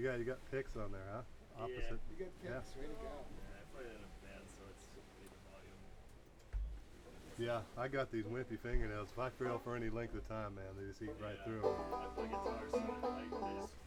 You got picks on there, huh? Opposite. You got picks. Way to go. Yeah, I played it in a band, so it's way the volume. Yeah, I got these wimpy fingernails. If I feel for any length of time, man, they just eat right through 'em. I play guitar, so I just